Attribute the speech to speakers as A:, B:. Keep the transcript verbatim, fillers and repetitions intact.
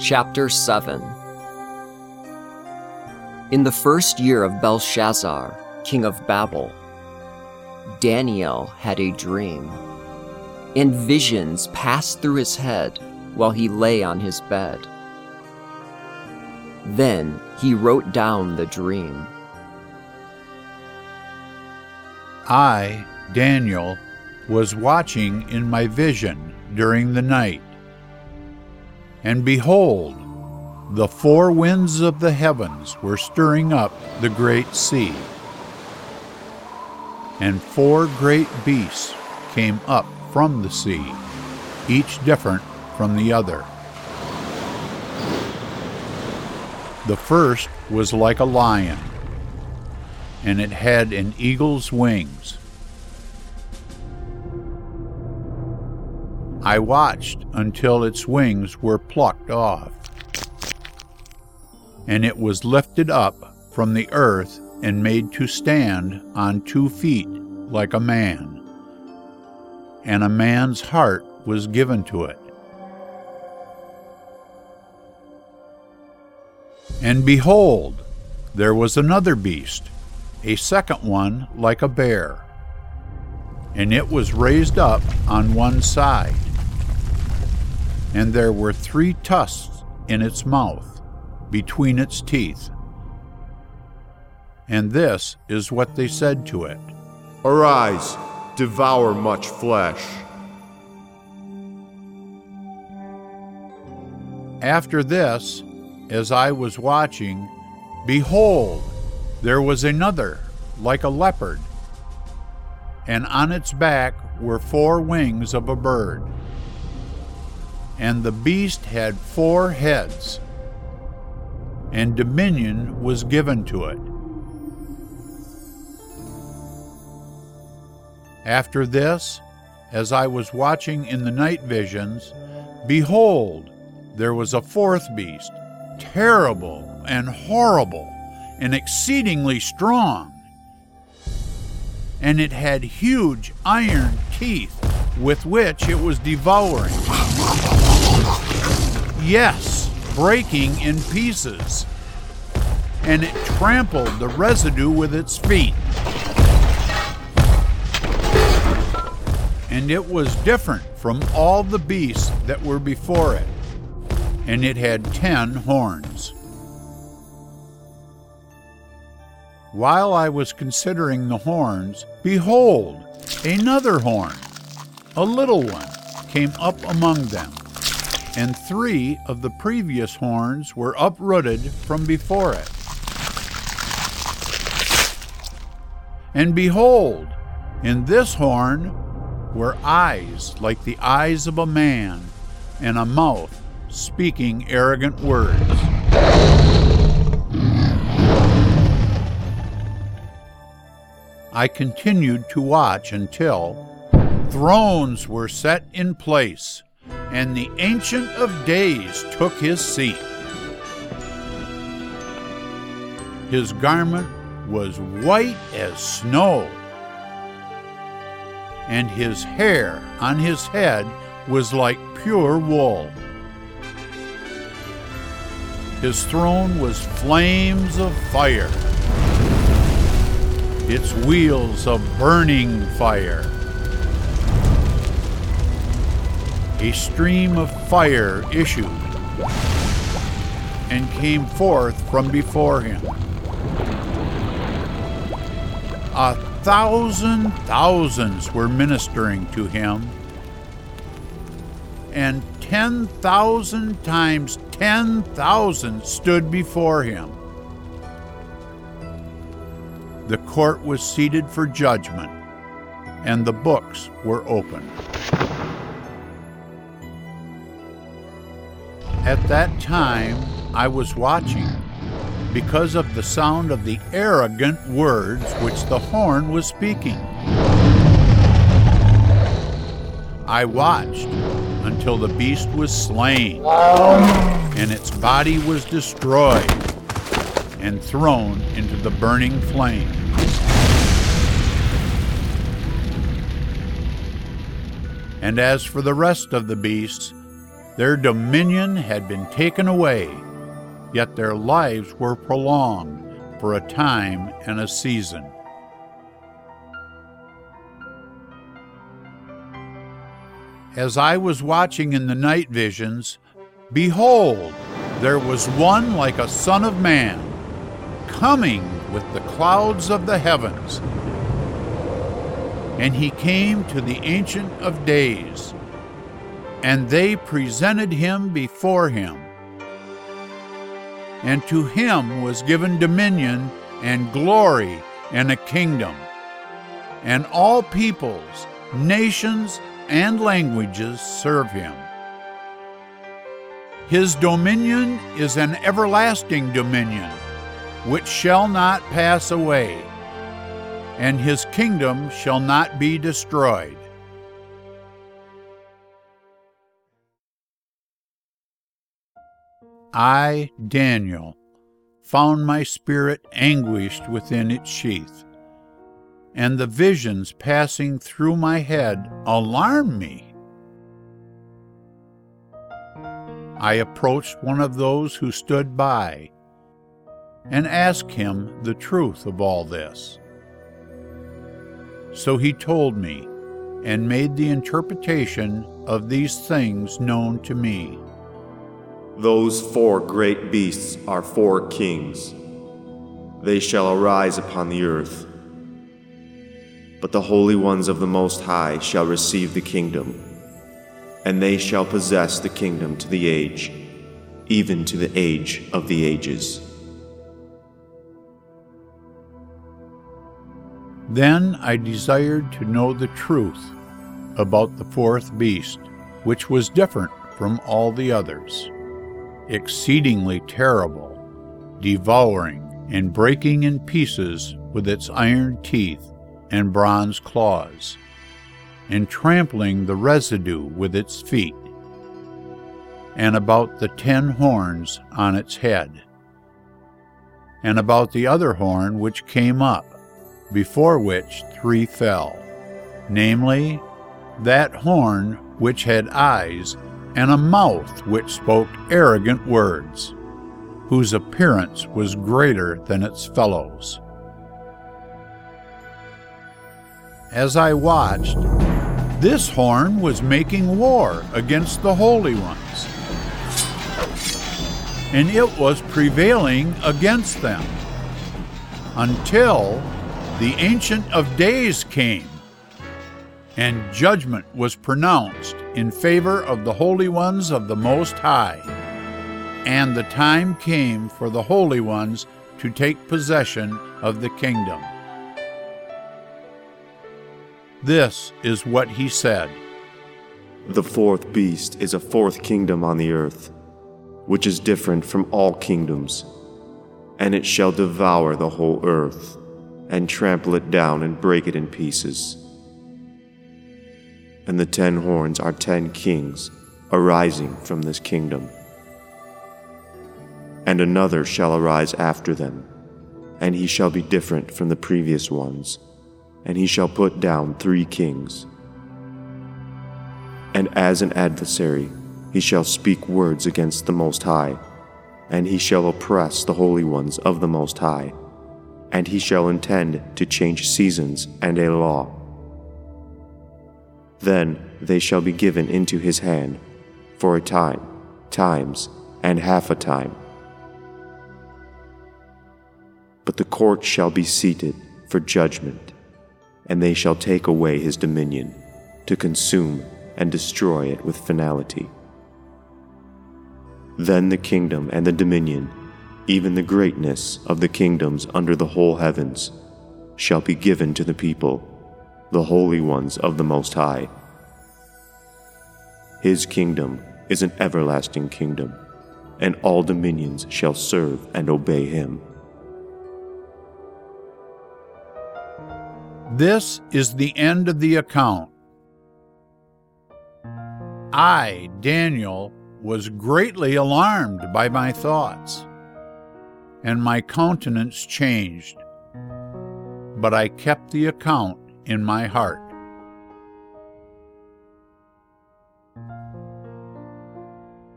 A: Chapter seven. In the first year of Belshazzar, king of Babel, Daniel had a dream, and visions passed through his head while he lay on his bed. Then he wrote down the dream.
B: I, Daniel, was watching in my vision during the night, and behold, the four winds of the heavens were stirring up the great sea. And four great beasts came up from the sea, each different from the other. The first was like a lion, and it had an eagle's wings. I watched until its wings were plucked off, and it was lifted up from the earth and made to stand on two feet like a man, and a man's heart was given to it. And behold, there was another beast, a second one like a bear, and it was raised up on one side, and there were three tusks in its mouth, between its teeth. And this is what they said to it:
C: Arise, devour much flesh.
B: After this, as I was watching, behold, there was another, like a leopard, and on its back were four wings of a bird. And the beast had four heads, and dominion was given to it. After this, as I was watching in the night visions, behold, there was a fourth beast, terrible and horrible and exceedingly strong. And it had huge iron teeth with which it was devouring. Yes, breaking in pieces. And it trampled the residue with its feet. And it was different from all the beasts that were before it, and it had ten horns. While I was considering the horns, behold, another horn, a little one, came up among them, and three of the previous horns were uprooted from before it. And behold, in this horn were eyes like the eyes of a man, and a mouth speaking arrogant words. I continued to watch until thrones were set in place, and the Ancient of Days took his seat. His garment was white as snow, and his hair on his head was like pure wool. His throne was flames of fire, its wheels of burning fire. A stream of fire issued and came forth from before him. A thousand thousands were ministering to him, and ten thousand times ten thousand stood before him. The court was seated for judgment, and the books were opened. At that time I was watching, because of the sound of the arrogant words which the horn was speaking. I watched until the beast was slain, and its body was destroyed and thrown into the burning flame. And as for the rest of the beasts, Their dominion had been taken away, yet their lives were prolonged for a time and a season. As I was watching in the night visions, behold, there was one like a son of man, coming with the clouds of the heavens. And he came to the Ancient of Days, and they presented him before him. And to him was given dominion and glory and a kingdom, and all peoples, nations, and languages serve him. His dominion is an everlasting dominion, which shall not pass away, and his kingdom shall not be destroyed. I, Daniel, found my spirit anguished within its sheath, and the visions passing through my head alarmed me. I approached one of those who stood by and asked him the truth of all this. So he told me and made the interpretation of these things known to me.
C: Those four great beasts are four kings. They shall arise upon the earth. But the holy ones of the Most High shall receive the kingdom, and they shall possess the kingdom to the age, even to the age of the ages.
B: Then I desired to know the truth about the fourth beast, which was different from all the others, exceedingly terrible, devouring and breaking in pieces with its iron teeth and bronze claws, and trampling the residue with its feet, and about the ten horns on its head, and about the other horn which came up, before which three fell, namely, that horn which had eyes, and a mouth which spoke arrogant words, whose appearance was greater than its fellows. As I watched, this horn was making war against the holy ones, and it was prevailing against them, until the Ancient of Days came, and judgment was pronounced in favor of the holy ones of the Most High. And the time came for the holy ones to take possession of the kingdom. This is what he said.
C: The fourth beast is a fourth kingdom on the earth, which is different from all kingdoms, and it shall devour the whole earth, and trample it down and break it in pieces. And the ten horns are ten kings arising from this kingdom. And another shall arise after them, and he shall be different from the previous ones, and he shall put down three kings. And as an adversary, he shall speak words against the Most High, and he shall oppress the holy ones of the Most High, and he shall intend to change seasons and a law. Then they shall be given into his hand for a time, times, and half a time. But the court shall be seated for judgment, and they shall take away his dominion, to consume and destroy it with finality. Then the kingdom and the dominion, even the greatness of the kingdoms under the whole heavens, shall be given to the people, the holy ones of the Most High. His kingdom is an everlasting kingdom, and all dominions shall serve and obey him.
B: This is the end of the account. I, Daniel, was greatly alarmed by my thoughts, and my countenance changed, but I kept the account in my heart.